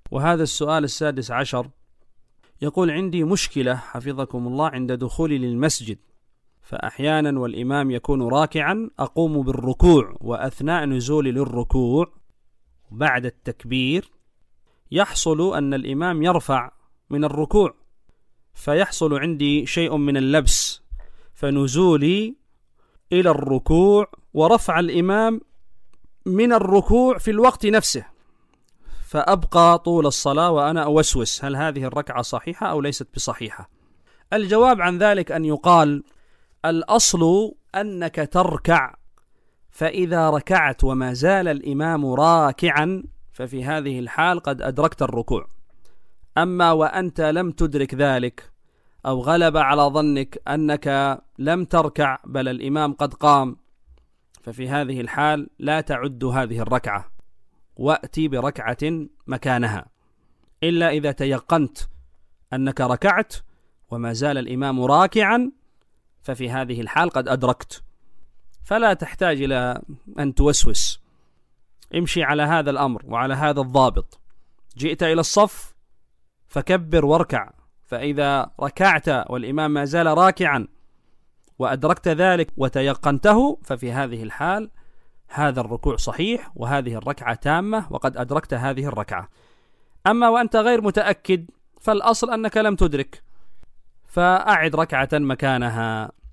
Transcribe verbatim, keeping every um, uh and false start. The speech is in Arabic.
وهذا السؤال السادس عشر يقول: عندي مشكلة حفظكم الله عند دخولي للمسجد، فأحيانا والإمام يكون راكعا أقوم بالركوع، وأثناء نزولي للركوع بعد التكبير يحصل أن الإمام يرفع من الركوع، فيحصل عندي شيء من اللبس، فنزولي إلى الركوع ورفع الإمام من الركوع في الوقت نفسه، فأبقى طول الصلاة وأنا أوسوس هل هذه الركعة صحيحة أو ليست بصحيحة؟ الجواب عن ذلك أن يقال: الأصل أنك تركع، فإذا ركعت وما زال الإمام راكعا ففي هذه الحال قد أدركت الركوع. أما وأنت لم تدرك ذلك أو غلب على ظنك أنك لم تركع بل الإمام قد قام، ففي هذه الحال لا تعد هذه الركعة، وأتي بركعة مكانها، إلا إذا تيقنت أنك ركعت وما زال الإمام راكعا، ففي هذه الحال قد أدركت، فلا تحتاج إلى أن توسوس. امشي على هذا الأمر وعلى هذا الضابط. جئت إلى الصف فكبر واركع، فإذا ركعت والإمام ما زال راكعا وأدركت ذلك وتيقنته، ففي هذه الحال هذا الركوع صحيح وهذه الركعة تامة وقد أدركت هذه الركعة. أما وأنت غير متأكد فالأصل أنك لم تدرك، فأعد ركعة مكانها.